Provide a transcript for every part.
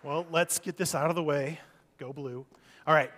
Well, let's get this out of the way. Go blue. All right.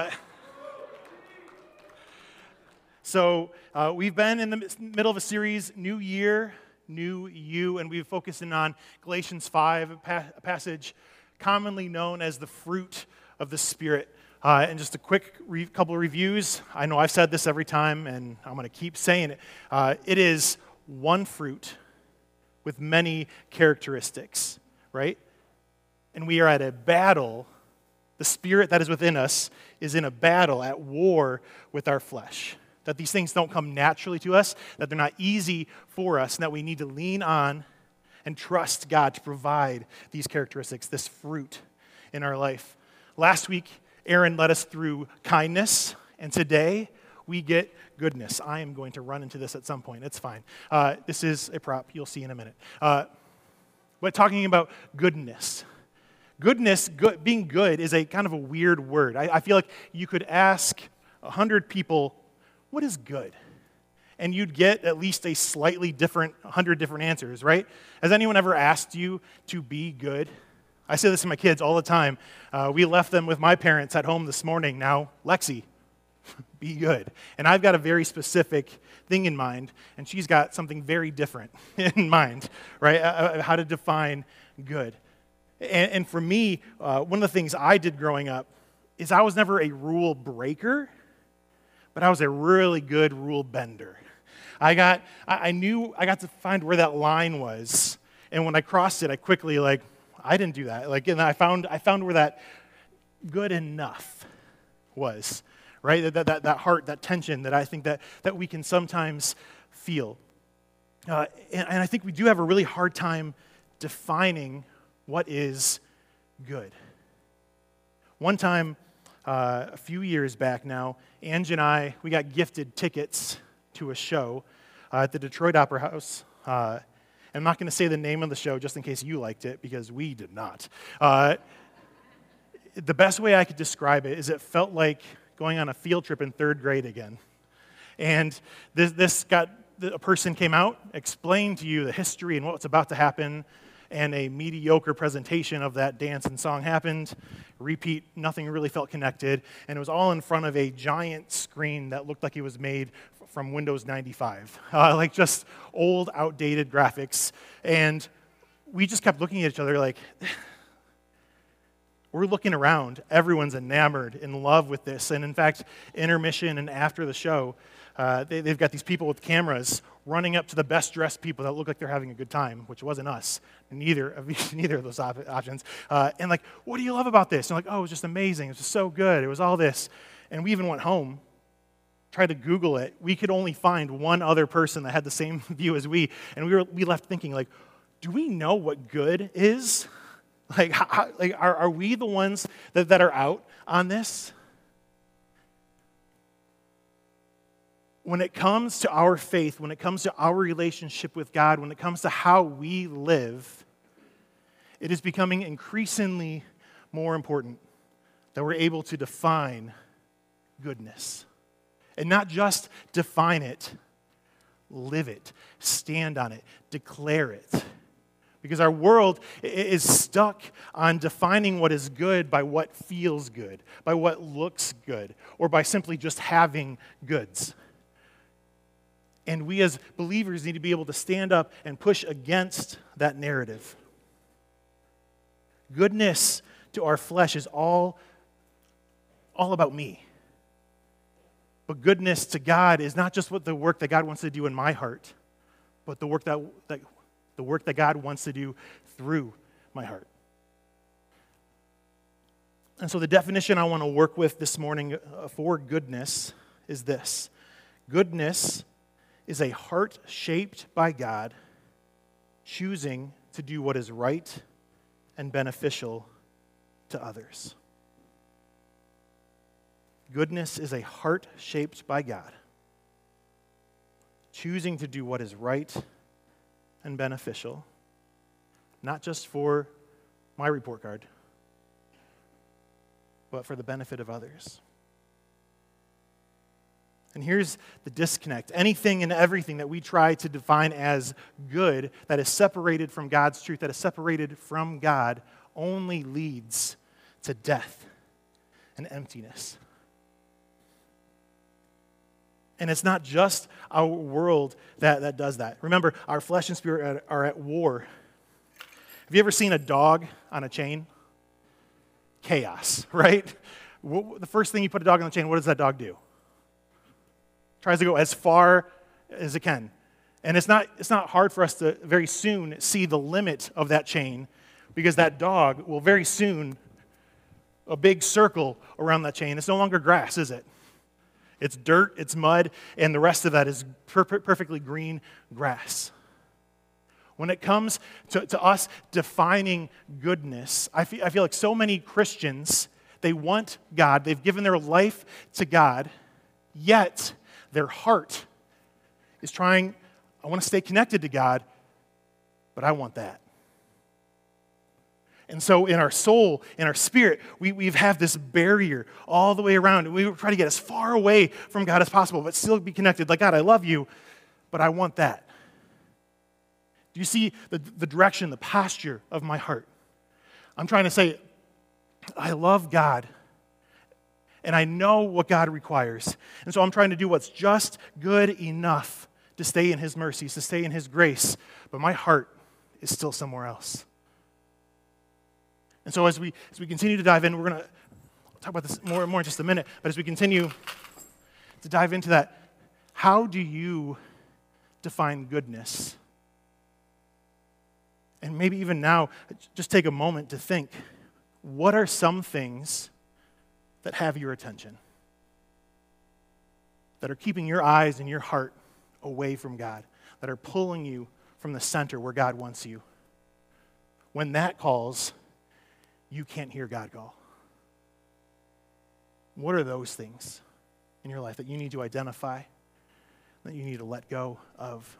We've been in the middle of a series, New Year, New You, and we've focused in on Galatians 5, a passage commonly known as the fruit of the Spirit. And just a quick couple of reviews. I know I've said this every time, and I'm going to keep saying it. It is one fruit with many characteristics, right? And we are at a battle. The Spirit that is within us is in a battle, at war with our flesh. That these things don't come naturally to us, that they're not easy for us, and that we need to lean on and trust God to provide these characteristics, this fruit in our life. Last week, Aaron led us through kindness, and today we get goodness. I am going to run into this at some point. It's fine. This is a prop. You'll see in a minute. But talking about goodness. Goodness, being good, is a kind of a weird word. I feel like you could ask 100 people, what is good? And you'd get at least a slightly different, 100 different answers, right? Has anyone ever asked you to be good? I say this to my kids all the time. We left them with my parents at home this morning. Now, Lexi, be good. And I've got a very specific thing in mind, and she's got something very different in mind, right? How to define good. And for me, one of the things I did growing up is I was never a rule breaker, but I was a really good rule bender. I got to find where that line was, and when I crossed it, I quickly I didn't do that. And I found where that good enough was, right? That heart, that tension that I think that we can sometimes feel, and I think we do have a really hard time defining what is good. One time, a few years back now, Ange and I, we got gifted tickets to a show at the Detroit Opera House. I'm not going to say the name of the show just in case you liked it, because we did not. The best way I could describe it is it felt like going on a field trip in third grade again. And a person came out, explained to you the history and what's about to happen, and a mediocre presentation of that dance and song happened. Repeat, nothing really felt connected, and it was all in front of a giant screen that looked like it was made from Windows 95, like just old, outdated graphics. And we just kept looking at each other like, we're looking around. Everyone's enamored, in love with this. And in fact, intermission and after the show, they've got these people with cameras running up to the best-dressed people that look like they're having a good time, which wasn't us, neither of those options. And like, what do you love about this? And like, oh, it was just amazing. It was just so good. It was all this. And we even went home, tried to Google it. We could only find one other person that had the same view as we. And we left thinking, like, do we know what good is? Like, are we the ones that are out on this? When it comes to our faith, when it comes to our relationship with God, when it comes to how we live, it is becoming increasingly more important that we're able to define goodness. And not just define it, live it, stand on it, declare it. Because our world is stuck on defining what is good by what feels good, by what looks good, or by simply just having goods. And we as believers need to be able to stand up and push against that narrative. Goodness to our flesh is all about me. But goodness to God is not just what the work that God wants to do in my heart, but the work that God wants to do through my heart. And so the definition I want to work with this morning for goodness is this. Goodness is a heart shaped by God, choosing to do what is right and beneficial to others. Goodness is a heart shaped by God, choosing to do what is right and beneficial, not just for my report card, but for the benefit of others. And here's the disconnect. Anything and everything that we try to define as good, that is separated from God's truth, that is separated from God, only leads to death and emptiness. And it's not just our world that does that. Remember, our flesh and spirit are at war. Have you ever seen a dog on a chain? Chaos, right? The first thing you put a dog on the chain, what does that dog do? Tries to go as far as it can. And it's not hard for us to very soon see the limit of that chain, because that dog will very soon, a big circle around that chain. It's no longer grass, is it? It's dirt, it's mud, and the rest of that is perfectly green grass. When it comes to us defining goodness, I feel like so many Christians, they want God, they've given their life to God, yet their heart is trying, I want to stay connected to God, but I want that. And so in our soul, in our spirit, we have this barrier all the way around. And we try to get as far away from God as possible, but still be connected. Like, God, I love you, but I want that. Do you see the direction, the posture of my heart? I'm trying to say, I love God, and I know what God requires. And so I'm trying to do what's just good enough to stay in His mercies, to stay in His grace, but my heart is still somewhere else. And so as we continue to dive in, we're going to talk about this more and more in just a minute, but as we continue to dive into that, how do you define goodness? And maybe even now, just take a moment to think, what are some things that have your attention? That are keeping your eyes and your heart away from God, that are pulling you from the center where God wants you. When that calls, you can't hear God call. What are those things in your life that you need to identify, that you need to let go of?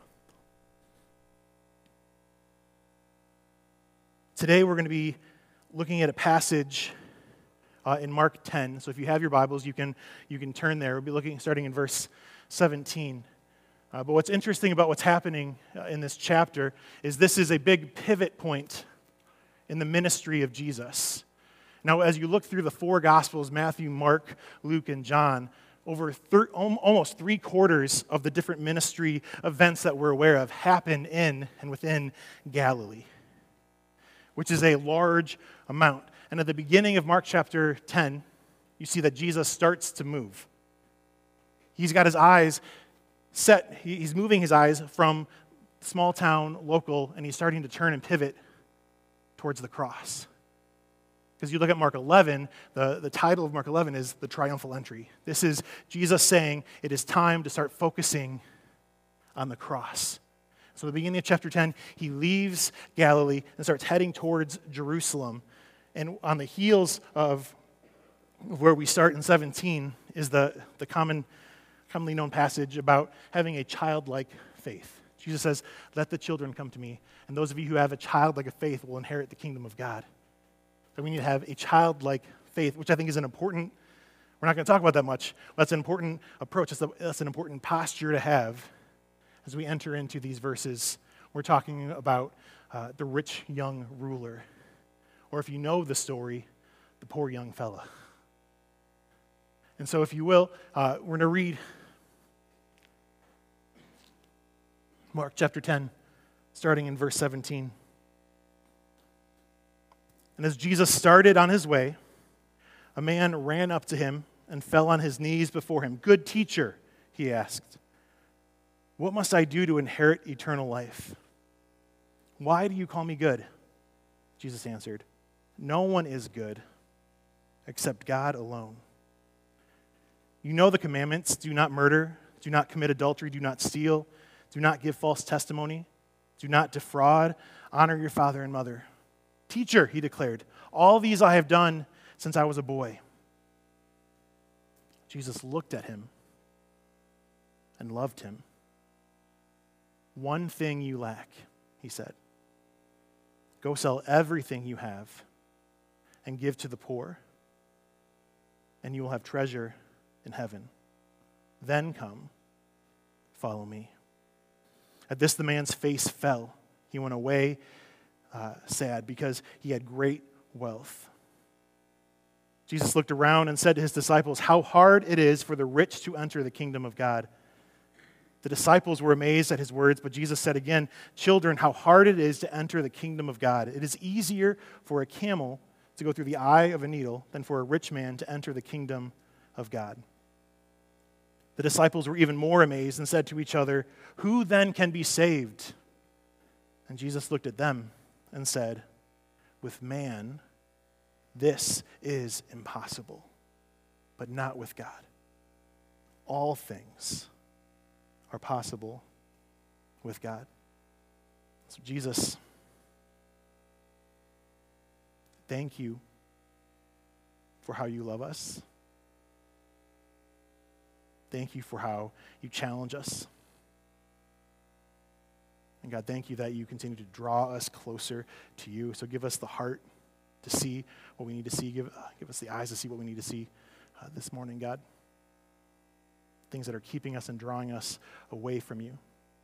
Today we're going to be looking at a passage in Mark 10. So if you have your Bibles, you can turn there. We'll be looking starting in verse 17. But what's interesting about what's happening in this chapter is this is a big pivot point in the ministry of Jesus. Now, as you look through the four Gospels, Matthew, Mark, Luke, and John, over almost 3/4 of the different ministry events that we're aware of happen in and within Galilee, which is a large amount. And at the beginning of Mark chapter 10, you see that Jesus starts to move. He's got his eyes set. He's moving his eyes from small town, local, and he's starting to turn and pivot towards the cross. Because you look at Mark 11, the title of Mark 11 is the triumphal entry. This is Jesus saying it is time to start focusing on the cross. So at the beginning of chapter 10, he leaves Galilee and starts heading towards Jerusalem. And on the heels of where we start in 17 is the commonly known passage about having a childlike faith. Jesus says, "Let the children come to me, and those of you who have a childlike faith will inherit the kingdom of God." So we need to have a childlike faith, which I think is an important, we're not going to talk about that much, but that's an important approach. That's an important posture to have as we enter into these verses. We're talking about the rich young ruler, or if you know the story, the poor young fella. And so if you will, we're going to read Mark chapter 10, starting in verse 17. And as Jesus started on his way, a man ran up to him and fell on his knees before him. "Good teacher," he asked, "what must I do to inherit eternal life?" "Why do you call me good?" Jesus answered, "No one is good except God alone. You know the commandments: do not murder, do not commit adultery, do not steal, do not give false testimony, do not defraud, honor your father and mother." "Teacher," he declared, "all these I have done since I was a boy." Jesus looked at him and loved him. "One thing you lack," he said. "Go sell everything you have and give to the poor, and you will have treasure in heaven. Then come, follow me." At this, the man's face fell. He went away sad because he had great wealth. Jesus looked around and said to his disciples, "How hard it is for the rich to enter the kingdom of God." The disciples were amazed at his words, but Jesus said again, "Children, how hard it is to enter the kingdom of God. It is easier for a camel to go through the eye of a needle than for a rich man to enter the kingdom of God." The disciples were even more amazed and said to each other, "Who then can be saved?" And Jesus looked at them and said, "With man, this is impossible, but not with God. All things are possible with God." So Jesus, thank you for how you love us. Thank you for how you challenge us. And God, thank you that you continue to draw us closer to you. So give us the heart to see what we need to see. Give us the eyes to see what we need to see this morning, God. Things that are keeping us and drawing us away from you.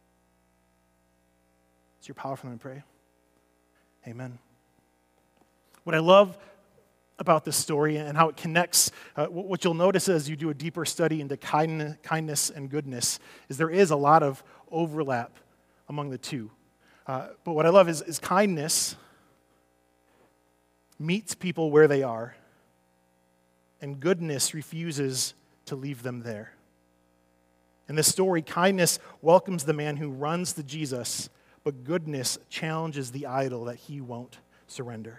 It's your powerful name, I pray. Amen. What I love about this story and how it connects, what you'll notice as you do a deeper study into kindness and goodness is there is a lot of overlap among the two. But what I love is kindness meets people where they are, and goodness refuses to leave them there. In this story, kindness welcomes the man who runs to Jesus, but goodness challenges the idol that he won't surrender.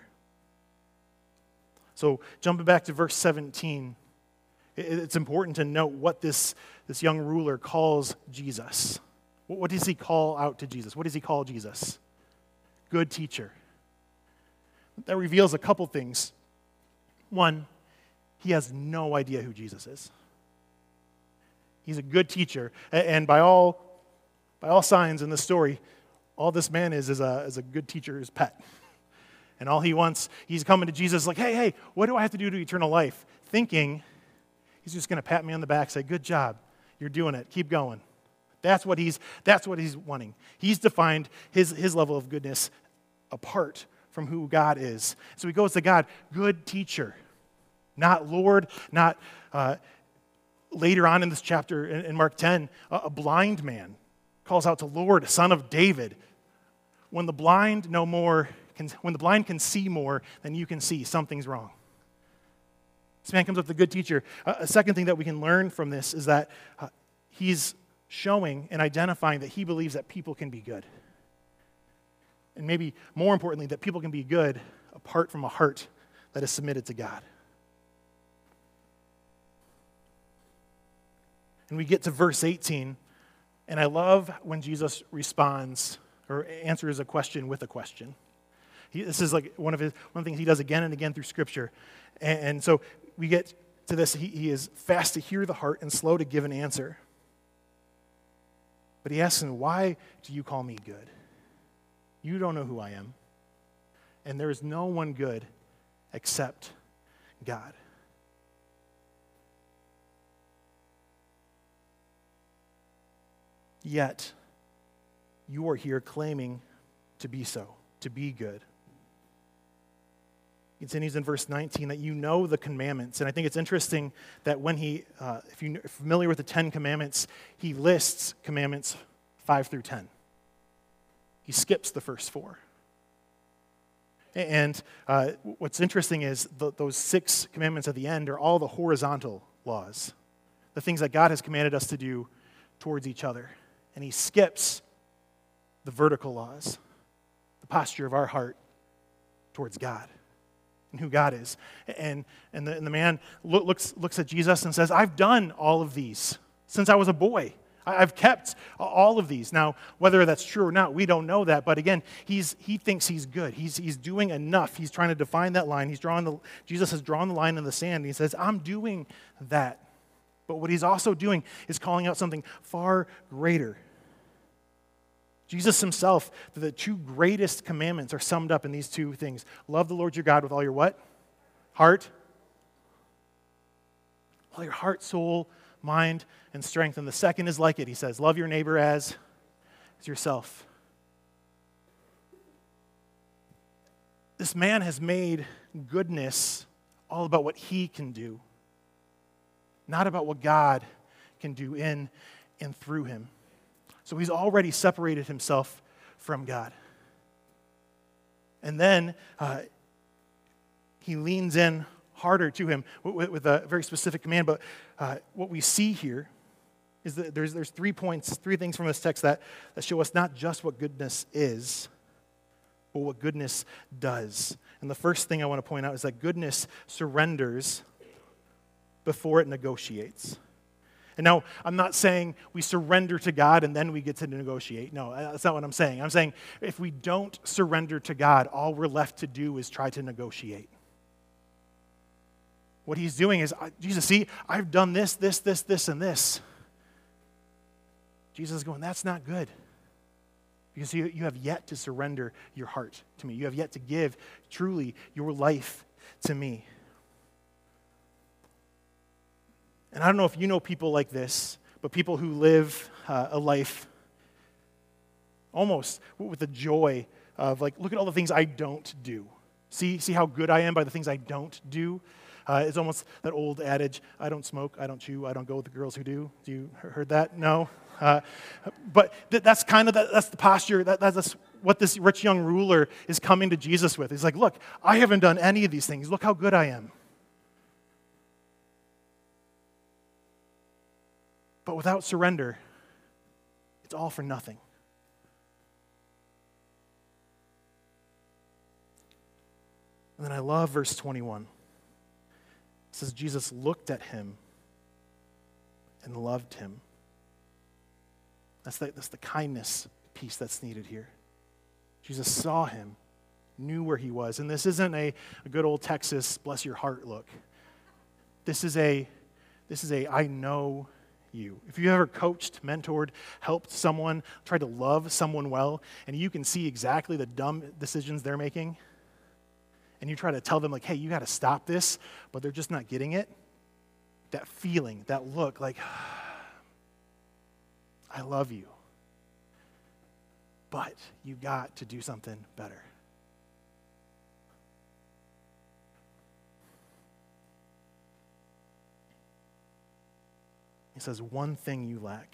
So jumping back to verse 17, it's important to note what this young ruler calls Jesus. What does he call out to Jesus? What does he call Jesus? Good teacher. That reveals a couple things. One, he has no idea who Jesus is. He's a good teacher, and by all signs in the story, all this man is a good teacher's pet. And all he wants, he's coming to Jesus like, hey, what do I have to do to eternal life? Thinking he's just going to pat me on the back, say, good job, you're doing it, keep going. That's what he's wanting. He's defined his level of goodness apart from who God is. So he goes to God, good teacher, not Lord, not later on in this chapter in Mark 10, a blind man calls out to Lord, Son of David. When the blind can see more than you can see, something's wrong. This man comes up with a good teacher. A second thing that we can learn from this is that he's showing and identifying that he believes that people can be good. And maybe more importantly, that people can be good apart from a heart that is submitted to God. And we get to verse 18, and I love when Jesus responds or answers a question with a question. This is like one of the things he does again and again through Scripture. And so we get to this. He is fast to hear the heart and slow to give an answer. But he asks him, why do you call me good? You don't know who I am. And there is no one good except God. Yet, you are here claiming to be so, to be good. He continues in verse 19 that you know the commandments. And I think it's interesting that when if you're familiar with the 10 commandments, he lists commandments 5 through 10. He skips the first 4. And what's interesting is those 6 commandments at the end are all the horizontal laws, the things that God has commanded us to do towards each other. And he skips the vertical laws, the posture of our heart towards God and who God is. And the man looks at Jesus and says, I've done all of these since I was a boy. I've kept all of these. Now, whether that's true or not, we don't know that. But again, he thinks he's good. He's doing enough. He's trying to define that line. Jesus has drawn the line in the sand. And he says, I'm doing that. But what he's also doing is calling out something far greater. Jesus himself, the 2 greatest commandments are summed up in these 2 things. Love the Lord your God with all your what? Heart. All your heart, soul, mind, and strength. And the second is like it. He says, love your neighbor as yourself. this man has made goodness all about what he can do, not about what God can do in and through him. So he's already separated himself from God. And then he leans in harder to him with a very specific command. But what we see here is that there's 3 points, 3 things from this text that show us not just what goodness is, but what goodness does. And the first thing I want to point out is that goodness surrenders before it negotiates. And now, I'm not saying we surrender to God and then we get to negotiate. No, that's not what I'm saying. I'm saying if we don't surrender to God, all we're left to do is try to negotiate. What he's doing is, Jesus, see, I've done this, and this. Jesus is going, that's not good. Because you have yet to surrender your heart to me. You have yet to give truly your life to me. And I don't know if you know people like this, but people who live a life almost with the joy of like, look at all the things I don't do. See how good I am by the things I don't do? It's almost that old adage, I don't smoke, I don't chew, I don't go with the girls who do. Do you heard that? No? But that's kind of that's the posture, that's what this rich young ruler is coming to Jesus with. He's like, look, I haven't done any of these things. Look how good I am. But without surrender, it's all for nothing. And then I love verse 21. It says, Jesus looked at him and loved him. That's the kindness piece that's needed here. Jesus saw him, knew where he was. And this isn't a good old Texas, bless your heart look. This is a I know you. If you ever coached, mentored, helped someone, tried to love someone well, and you can see exactly the dumb decisions they're making, and you try to tell them, like, hey, you got to stop this, but they're just not getting it, that feeling, that look, like, I love you, but you got to do something better. He says, one thing you lack.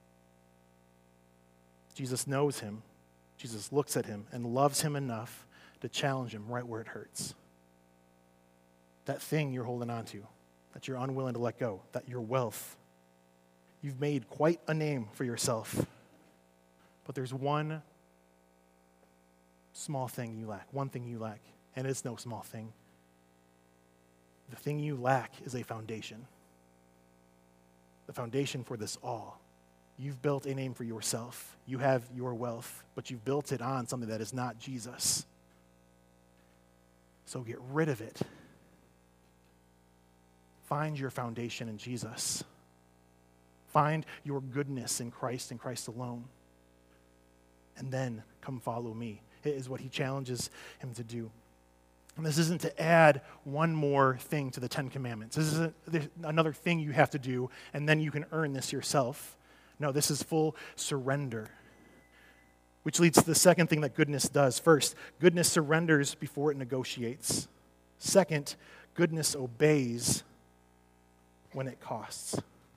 Jesus knows him. Jesus looks at him and loves him enough to challenge him right where it hurts. That thing you're holding on to, that you're unwilling to let go, that your wealth. You've made quite a name for yourself. But there's one small thing you lack, one thing you lack, and it's no small thing. The thing you lack is a foundation. The foundation for this all. You've built a name for yourself. You have your wealth, but you've built it on something that is not Jesus. So get rid of it. Find your foundation in Jesus. Find your goodness in Christ and Christ alone. And then come follow me. It is what he challenges him to do. And this isn't to add one more thing to the 10 Commandments. This isn't another thing you have to do, and then you can earn this yourself. No, this is full surrender. Which leads to the second thing that goodness does. First, goodness surrenders before it negotiates. Second, goodness obeys when it costs.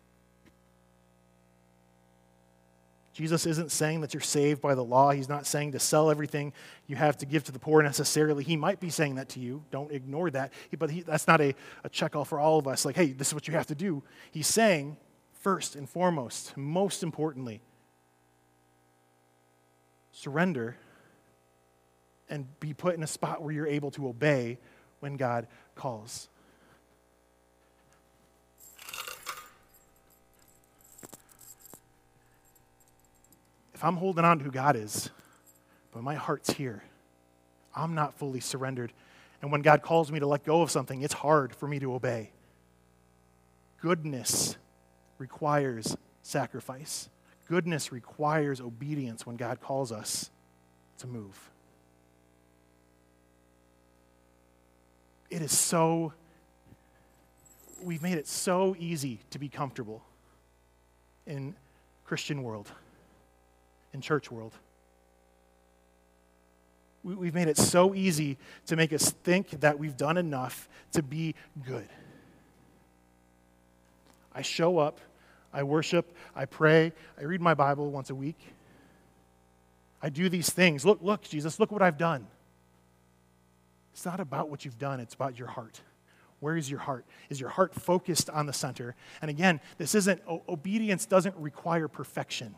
Jesus isn't saying that you're saved by the law. He's not saying to sell everything you have to give to the poor necessarily. He might be saying that to you. Don't ignore that. But that's not a check-all for all of us. Like, hey, this is what you have to do. He's saying, first and foremost, most importantly, surrender and be put in a spot where you're able to obey when God calls. If I'm holding on to who God is, but my heart's here, I'm not fully surrendered. And when God calls me to let go of something, it's hard for me to obey. Goodness requires sacrifice. Goodness requires obedience when God calls us to move. We've made it so easy to be comfortable in Christian world. In church world. We've made it so easy to make us think that we've done enough to be good. I show up, I worship, I pray, I read my Bible once a week. I do these things. Look, Jesus, look what I've done. It's not about what you've done, it's about your heart. Where is your heart? Is your heart focused on the center? And again, obedience doesn't require perfection.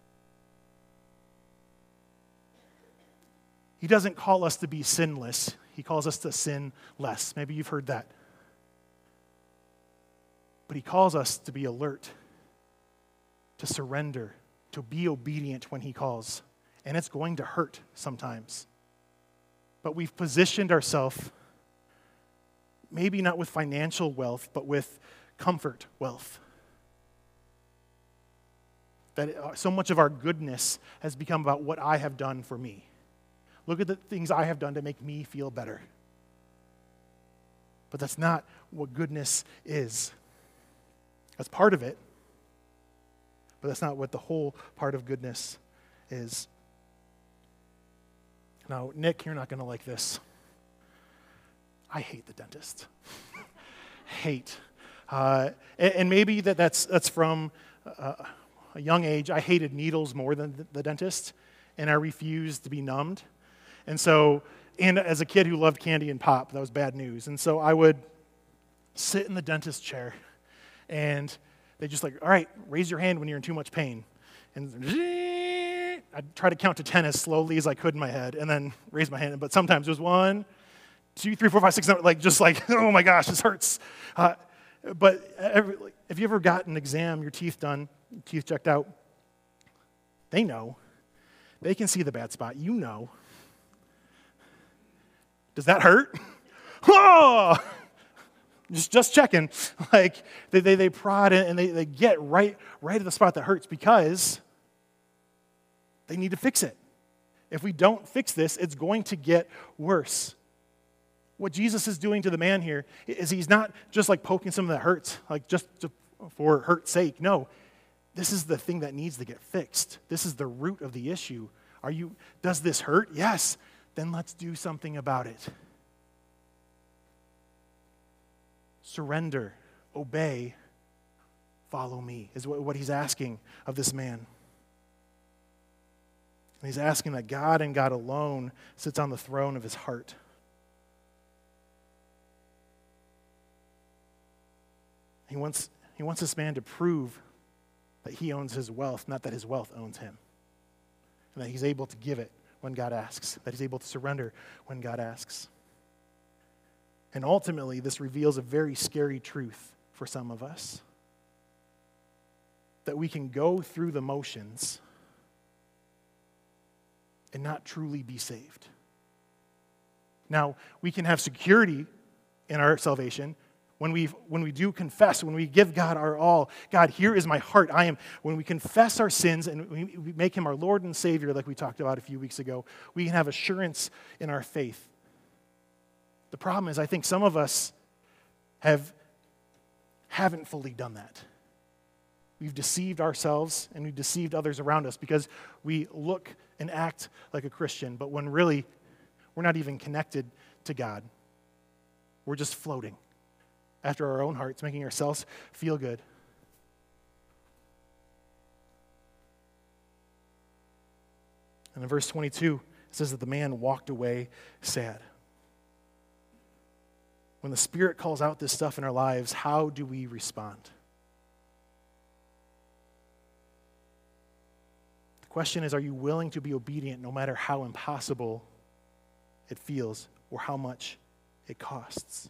He doesn't call us to be sinless. He calls us to sin less. Maybe you've heard that. But he calls us to be alert, to surrender, to be obedient when he calls. And it's going to hurt sometimes. But we've positioned ourselves, maybe not with financial wealth, but with comfort wealth. That so much of our goodness has become about what I have done for me. Look at the things I have done to make me feel better. But that's not what goodness is. That's part of it, but that's not what the whole part of goodness is. Now, Nick, you're not going to like this. I hate the dentist. Hate. And maybe that's from a young age. I hated needles more than the dentist, and I refused to be numbed. And as a kid who loved candy and pop, that was bad news. And so I would sit in the dentist chair, and they just like, all right, raise your hand when you're in too much pain. And I'd try to count to 10 as slowly as I could in my head, and then raise my hand. But sometimes it was 1, 2, 3, 4, 5, 6, 7, oh my gosh, this hurts. But if you ever got an exam, your teeth done, teeth checked out, they know. They can see the bad spot. You know. Does that hurt? Oh! Just checking. Like, they prod and they get right at the spot that hurts because they need to fix it. If we don't fix this, it's going to get worse. What Jesus is doing to the man here is he's not just like poking something that hurts, like just for hurt's sake. No, this is the thing that needs to get fixed. This is the root of the issue. Does this hurt? Yes. Then let's do something about it. Surrender, obey, follow me, is what he's asking of this man. And he's asking that God and God alone sits on the throne of his heart. He wants this man to prove that he owns his wealth, not that his wealth owns him. And that he's able to give it when God asks, that he's able to surrender when God asks. And ultimately, this reveals a very scary truth for some of us. That we can go through the motions and not truly be saved. Now, we can have security in our salvation when we do confess, when we give God our all. God, here is my heart. When we confess our sins and we make him our Lord and Savior, like we talked about a few weeks ago, we can have assurance in our faith. The problem is, I think some of us haven't fully done that. We've deceived ourselves and we've deceived others around us because we look and act like a Christian, but when really we're not even connected to God. We're just floating after our own hearts, making ourselves feel good. And in verse 22, it says that the man walked away sad. When the Spirit calls out this stuff in our lives, how do we respond? The question is, are you willing to be obedient no matter how impossible it feels or how much it costs?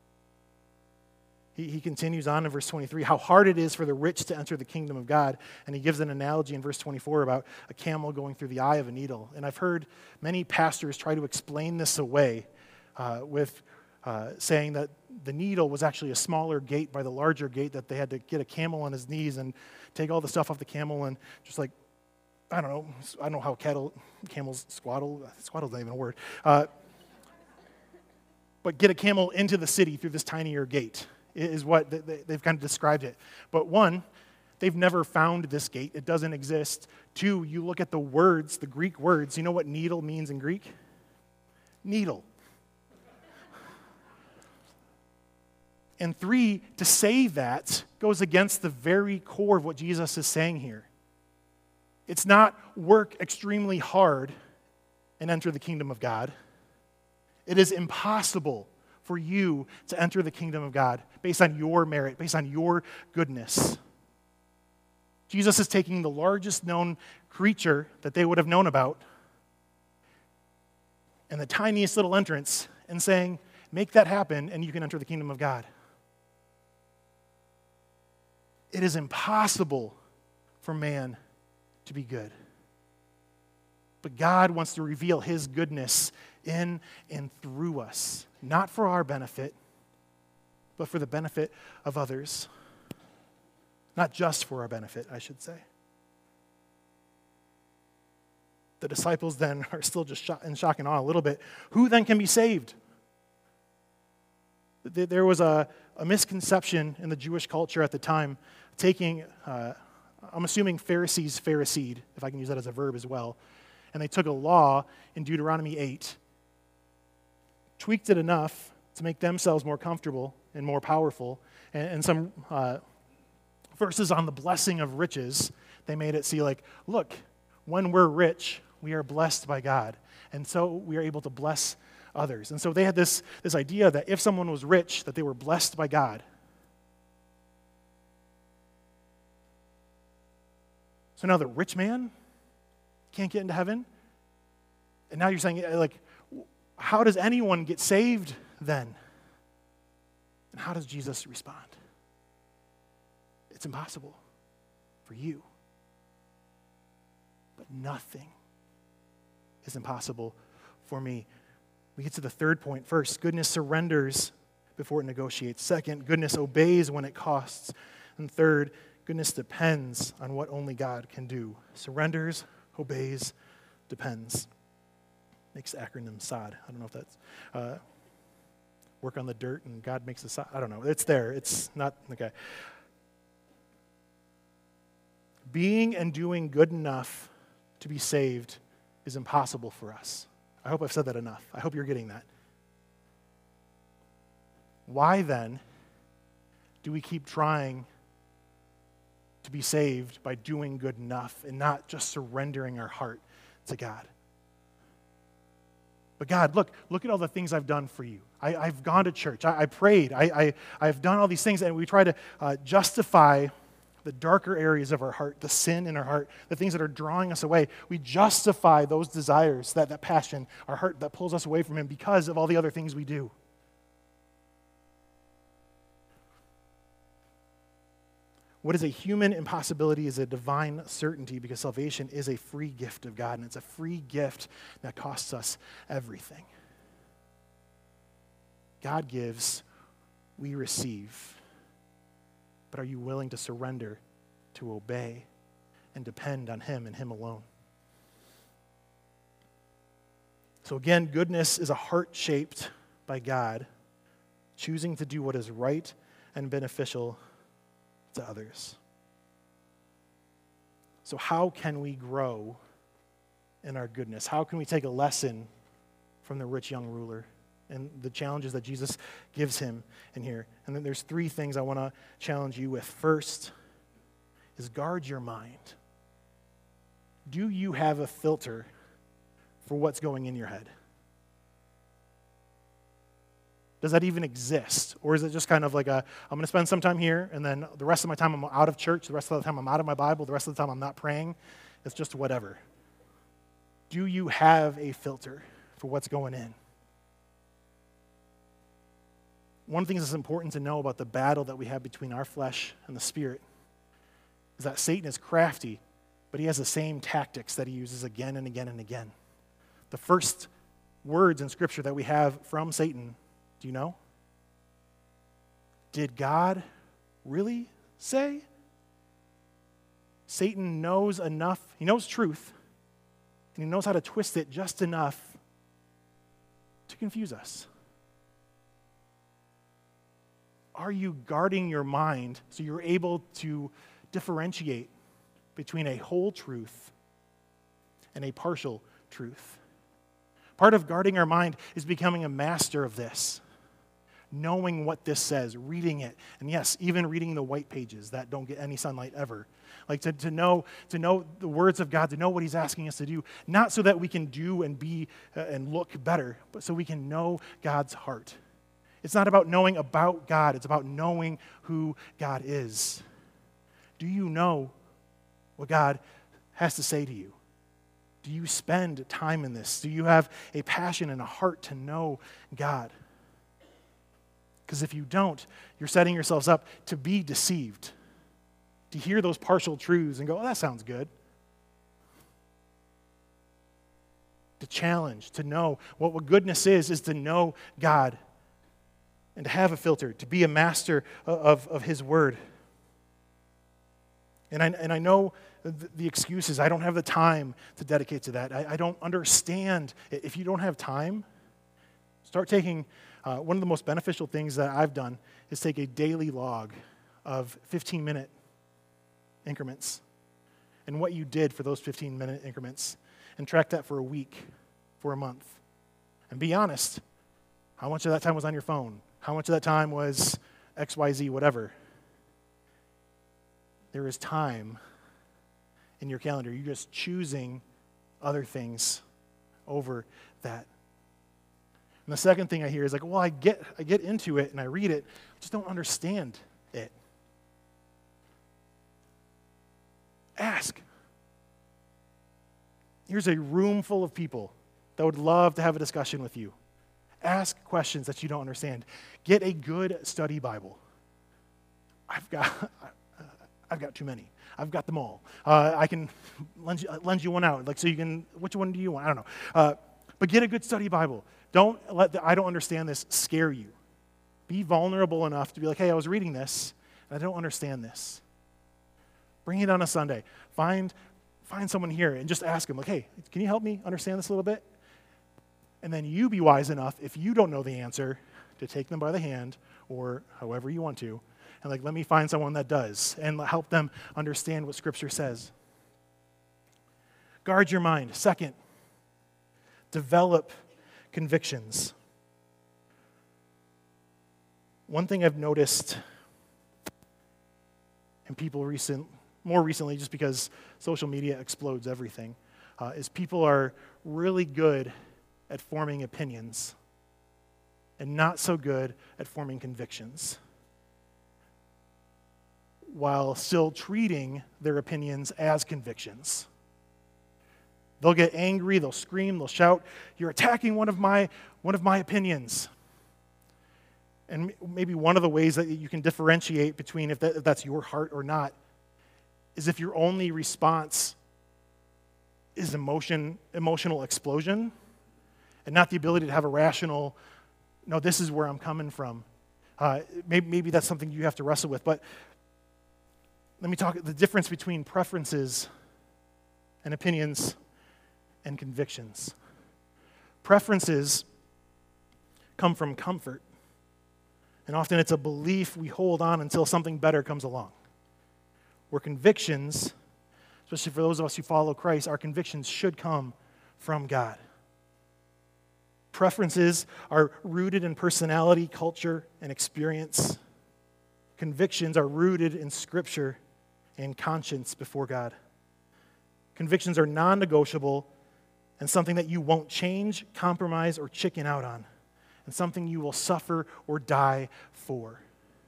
He continues on in verse 23, how hard it is for the rich to enter the kingdom of God. And he gives an analogy in verse 24 about a camel going through the eye of a needle. And I've heard many pastors try to explain this away with saying that the needle was actually a smaller gate by the larger gate, that they had to get a camel on his knees and take all the stuff off the camel and just like, I don't know how camels swaddle. Swaddle's not even a word. But get a camel into the city through this tinier gate is what they've kind of described it. But one, they've never found this gate. It doesn't exist. Two, you look at the words, the Greek words. You know what needle means in Greek? needle. And 3, to say that goes against the very core of what Jesus is saying here. It's not work extremely hard and enter the kingdom of God. It is impossible for you to enter the kingdom of God based on your merit, based on your goodness. Jesus is taking the largest known creature that they would have known about and the tiniest little entrance and saying, make that happen and you can enter the kingdom of God. It is impossible for man to be good. But God wants to reveal his goodness in and through us, not for our benefit, but for the benefit of others. Not just for our benefit, I should say. The disciples then are still just in shock and awe a little bit. Who then can be saved? There was a misconception in the Jewish culture at the time, taking, I'm assuming Pharisees Phariseed, if I can use that as a verb as well, and they took a law in Deuteronomy 8, tweaked it enough to make themselves more comfortable and more powerful, and some verses on the blessing of riches, they made it see like, look, when we're rich, we are blessed by God, and so we are able to bless others. And so they had this idea that if someone was rich, that they were blessed by God. So now the rich man can't get into heaven? And now you're saying, like, how does anyone get saved then? And how does Jesus respond? It's impossible for you. But nothing is impossible for me. We get to the third point. First, goodness surrenders before it negotiates. Second, goodness obeys when it costs. And third, goodness depends on what only God can do. Surrenders, obeys, depends. Makes the acronym SOD. I don't know if that's work on the dirt and God makes the SOD. I don't know. It's there. It's not, okay. Being and doing good enough to be saved is impossible for us. I hope I've said that enough. I hope you're getting that. Why then do we keep trying to be saved by doing good enough and not just surrendering our heart to God? But God, look at all the things I've done for you. I've gone to church. I prayed. I've done all these things, and we try to justify the darker areas of our heart, the sin in our heart, the things that are drawing us away. We justify those desires, that passion, our heart that pulls us away from Him because of all the other things we do. What is a human impossibility is a divine certainty, because salvation is a free gift of God, and it's a free gift that costs us everything. God gives, we receive. But are you willing to surrender, to obey, and depend on Him and Him alone? So again, goodness is a heart shaped by God, choosing to do what is right and beneficial to others. So how can we grow in our goodness? How can we take a lesson from the rich young ruler and the challenges that Jesus gives him in here? And then there's three things I want to challenge you with. First is guard your mind. Do you have a filter for what's going in your head? Does that even exist? Or is it just kind of like I'm going to spend some time here, and then the rest of my time I'm out of church, the rest of the time I'm out of my Bible, the rest of the time I'm not praying? It's just whatever. Do you have a filter for what's going in? One of the things that's important to know about the battle that we have between our flesh and the Spirit is that Satan is crafty, but he has the same tactics that he uses again and again and again. The first words in Scripture that we have from Satan, do you know? Did God really say? Satan knows enough. He knows truth, and he knows how to twist it just enough to confuse us. Are you guarding your mind so you're able to differentiate between a whole truth and a partial truth? Part of guarding our mind is becoming a master of this, knowing what this says, reading it, and yes, even reading the white pages that don't get any sunlight ever. Like to know the words of God, to know what he's asking us to do, not so that we can do and be and look better, but so we can know God's heart. It's not about knowing about God, it's about knowing who God is. Do you know what God has to say to you? Do you spend time in this? Do you have a passion and a heart to know God? Because if you don't, you're setting yourselves up to be deceived, to hear those partial truths and go, oh, that sounds good. To challenge, to know what goodness is to know God and to have a filter, to be a master of his word. And I know the excuses. I don't have the time to dedicate to that. I don't understand. If you don't have time, start taking, one of the most beneficial things that I've done is take a daily log of 15-minute increments and what you did for those 15-minute increments and track that for a week, for a month. And be honest, how much of that time was on your phone? How much of that time was XYZ, whatever? There is time in your calendar. You're just choosing other things over that. And the second thing I hear is like, well, I get into it and I read it, I just don't understand it. Ask. Here's a room full of people that would love to have a discussion with you. Ask questions that you don't understand. Get a good study Bible. I've got too many. I've got them all. I can lend you one out. Like, so you can, which one do you want? I don't know. But get a good study Bible. Don't let the I don't understand this scare you. Be vulnerable enough to be like, hey, I was reading this, and I don't understand this. Bring it on a Sunday. Find someone here and just ask them, like, hey, can you help me understand this a little bit? And then you be wise enough, if you don't know the answer, to take them by the hand or however you want to, and like, let me find someone that does and help them understand what Scripture says. Guard your mind. Second, develop convictions. One thing I've noticed in people more recently, just because social media explodes everything, is people are really good at forming opinions and not so good at forming convictions, while still treating their opinions as convictions. They'll get angry, they'll scream, they'll shout, you're attacking one of my opinions. And maybe one of the ways that you can differentiate between if that's your heart or not is if your only response is emotional explosion and not the ability to have a rational, no, this is where I'm coming from. Maybe that's something you have to wrestle with. But let me talk the difference between preferences and opinions and convictions. Preferences come from comfort, and often it's a belief we hold on until something better comes along. Where convictions, especially for those of us who follow Christ, our convictions should come from God. Preferences are rooted in personality, culture, and experience. Convictions are rooted in Scripture and conscience before God. Convictions are non-negotiable and something that you won't change, compromise, or chicken out on, and something you will suffer or die for.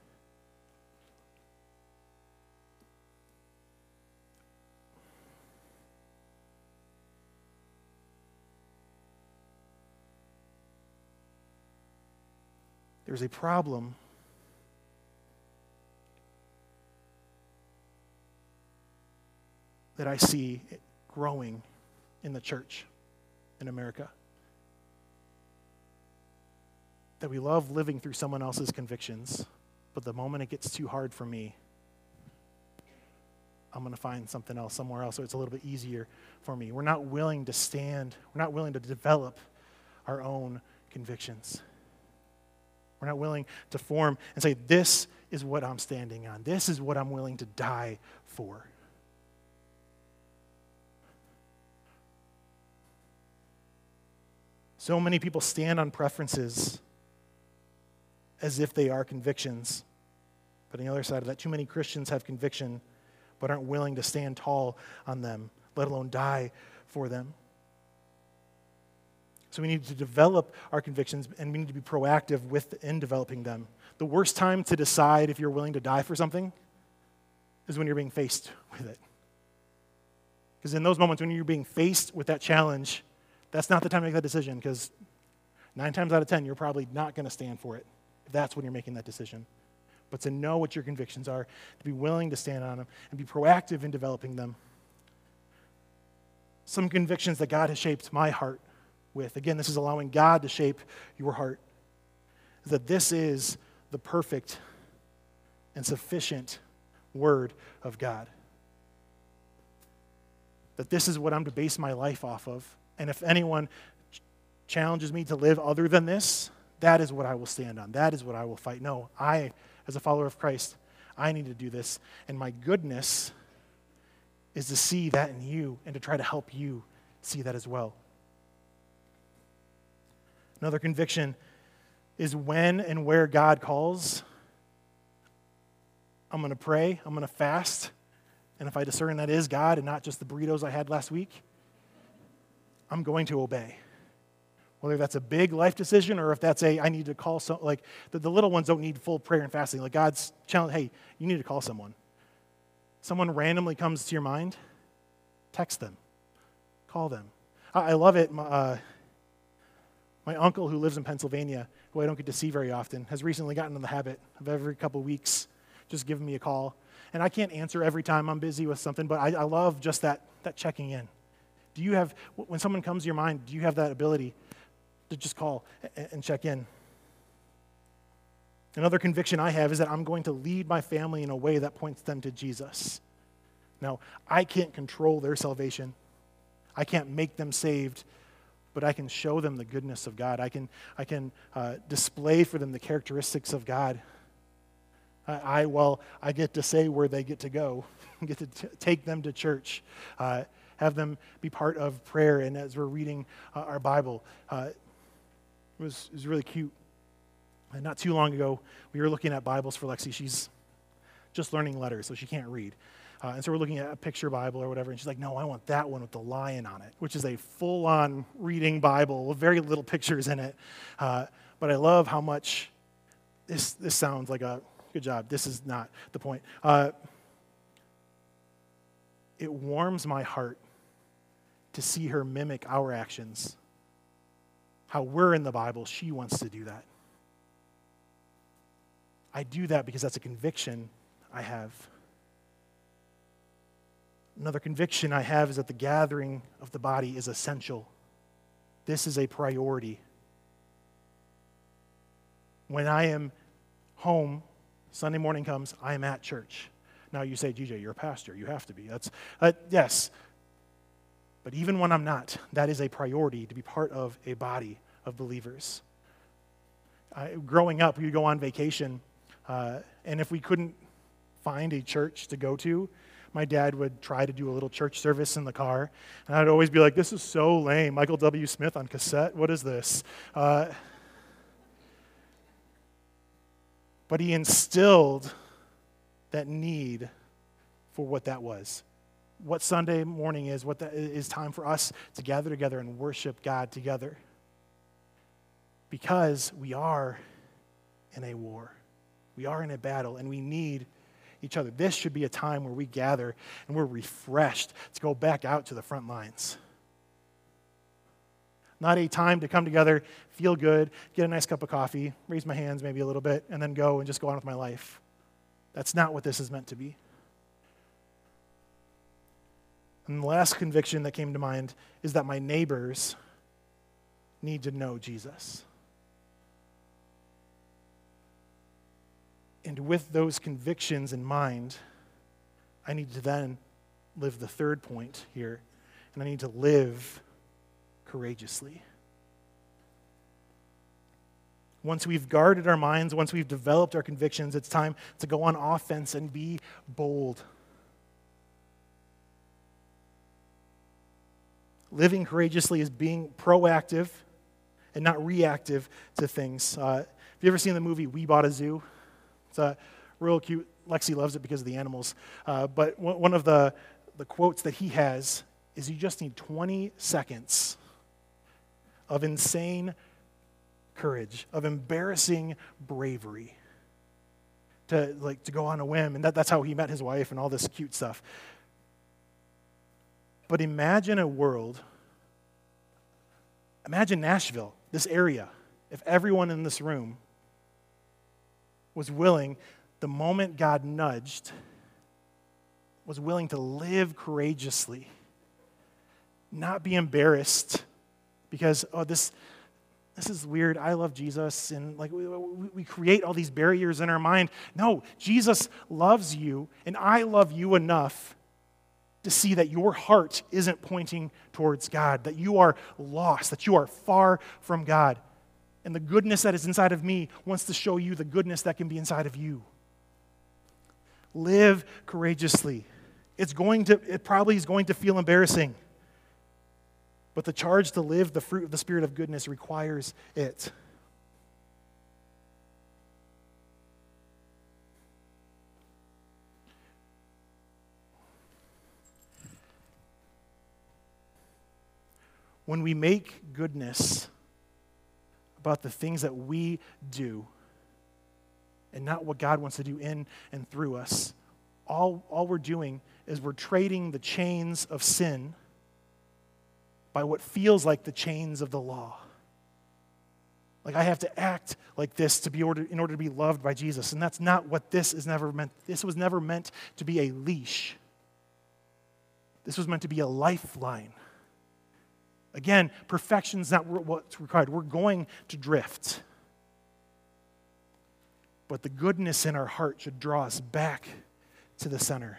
There's a problem that I see growing in the church in America. That we love living through someone else's convictions, but the moment it gets too hard for me, I'm going to find something else somewhere else so it's a little bit easier for me. We're not willing to stand, we're not willing to develop our own convictions. We're not willing to form and say, this is what I'm standing on. This is what I'm willing to die for. So many people stand on preferences as if they are convictions. But on the other side of that, too many Christians have conviction but aren't willing to stand tall on them, let alone die for them. So we need to develop our convictions, and we need to be proactive in developing them. The worst time to decide if you're willing to die for something is when you're being faced with it. Because in those moments when you're being faced with that challenge, that's not the time to make that decision, because 9 times out of 10, you're probably not going to stand for it if that's when you're making that decision. But to know what your convictions are, to be willing to stand on them, and be proactive in developing them. Some convictions that God has shaped my heart with, again, this is allowing God to shape your heart, is that this is the perfect and sufficient Word of God. That this is what I'm to base my life off of. And if anyone challenges me to live other than this, that is what I will stand on. That is what I will fight. No, I, as a follower of Christ, I need to do this. And my goodness is to see that in you and to try to help you see that as well. Another conviction is when and where God calls, I'm going to pray, I'm going to fast, and if I discern that is God and not just the burritos I had last week, I'm going to obey. Whether that's a big life decision or if that's I need to call like the little ones don't need full prayer and fasting. Like God's challenge, hey, you need to call someone. Someone randomly comes to your mind, text them, call them. I love it. My uncle who lives in Pennsylvania, who I don't get to see very often, has recently gotten in the habit of every couple weeks just giving me a call. And I can't answer every time I'm busy with something, but I love just that checking in. Do you have, when someone comes to your mind, do you have that ability to just call and check in? Another conviction I have is that I'm going to lead my family in a way that points them to Jesus. Now, I can't control their salvation. I can't make them saved, but I can show them the goodness of God. I can display for them the characteristics of God. I get to say where they get to go, get to take them to church, have them be part of prayer, and as we're reading our Bible. It was really cute. And not too long ago, we were looking at Bibles for Lexi. She's just learning letters, so she can't read. And so we're looking at a picture Bible or whatever, and she's like, no, I want that one with the lion on it, which is a full-on reading Bible with very little pictures in it. But I love how much this sounds like a good job. This is not the point. It warms my heart to see her mimic our actions. How we're in the Bible, she wants to do that. I do that because that's a conviction I have. Another conviction I have is that the gathering of the body is essential. This is a priority. When I am home, Sunday morning comes, I am at church. Now you say, GJ, you're a pastor. You have to be. Yes. But even when I'm not, that is a priority to be part of a body of believers. Growing up, we would go on vacation, and if we couldn't find a church to go to, my dad would try to do a little church service in the car, and I'd always be like, this is so lame. Michael W. Smith on cassette? What is this? But he instilled that need for what that was. What Sunday morning is, what that is time for us to gather together and worship God together. Because we are in a war. We are in a battle, and we need each other. This should be a time where we gather and we're refreshed to go back out to the front lines. Not a time to come together, feel good, get a nice cup of coffee, raise my hands maybe a little bit, and then go and just go on with my life. That's not what this is meant to be. And the last conviction that came to mind is that my neighbors need to know Jesus. And with those convictions in mind, I need to then live the third point here, and I need to live courageously. Once we've guarded our minds, once we've developed our convictions, it's time to go on offense and be bold. Living courageously is being proactive and not reactive to things. Have you ever seen the movie We Bought a Zoo? It's real cute. Lexi loves it because of the animals. But one of the quotes that he has is, you just need 20 seconds of insane courage, of embarrassing bravery to go on a whim. And that's how he met his wife and all this cute stuff. But imagine Nashville, this area, if everyone in this room was willing, the moment God nudged, was willing to live courageously, not be embarrassed because, this is weird, I love Jesus, and we create all these barriers in our mind. No, Jesus loves you, and I love you enough to see that your heart isn't pointing towards God, that you are lost, that you are far from God. And the goodness that is inside of me wants to show you the goodness that can be inside of you. Live courageously. It probably is going to feel embarrassing. But the charge to live the fruit of the Spirit of goodness requires it. When we make goodness about the things that we do and not what God wants to do in and through us, all we're doing is we're trading the chains of sin by what feels like the chains of the law. Like, I have to act like this in order to be loved by Jesus. And that's not what this is never meant. This was never meant to be a leash. This was meant to be a lifeline. Again, perfection's not what's required. We're going to drift. But the goodness in our heart should draw us back to the center.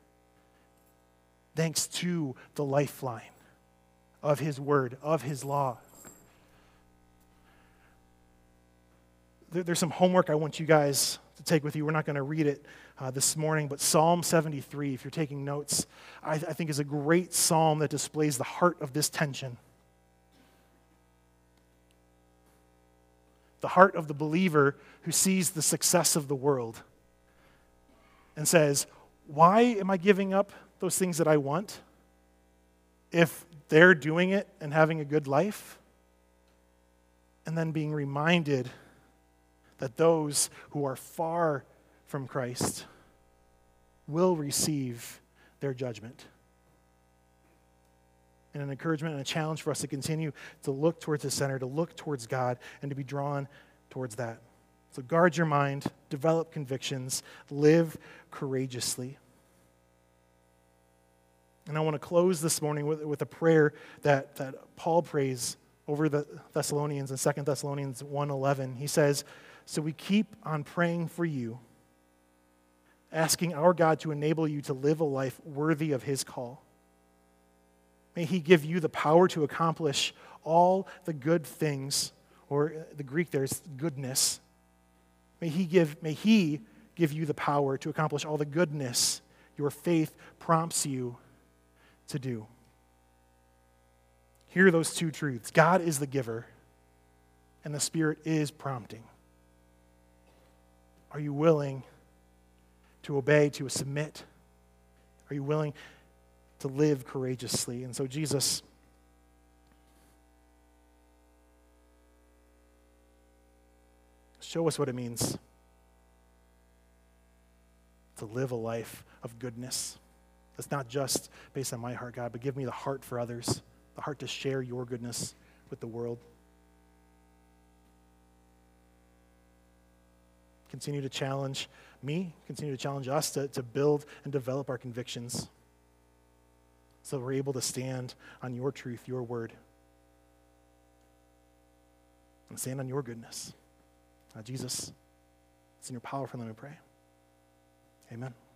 Thanks to the lifeline of His Word, of His law. There's some homework I want you guys to take with you. We're not going to read it this morning, but Psalm 73, if you're taking notes, I think is a great psalm that displays the heart of this tension. The heart of the believer who sees the success of the world and says, why am I giving up those things that I want if they're doing it and having a good life? And then being reminded that those who are far from Christ will receive their judgment. And an encouragement and a challenge for us to continue to look towards the center, to look towards God, and to be drawn towards that. So guard your mind, develop convictions, live courageously. And I want to close this morning with a prayer that Paul prays over the Thessalonians in 2 Thessalonians 1:11. He says, so we keep on praying for you, asking our God to enable you to live a life worthy of His call. May He give you the power to accomplish all the good things, or the Greek there is goodness. May He give you the power to accomplish all the goodness your faith prompts you to do. Hear those two truths. God is the giver, and the Spirit is prompting. Are you willing to obey, to submit? Are you willing to live courageously? And so, Jesus, show us what it means to live a life of goodness. That's not just based on my heart, God, but give me the heart for others, the heart to share your goodness with the world. Continue to challenge me, continue to challenge us to build and develop our convictions so we're able to stand on your truth, your word, and stand on your goodness. Jesus, it's in your powerful name we pray. Amen.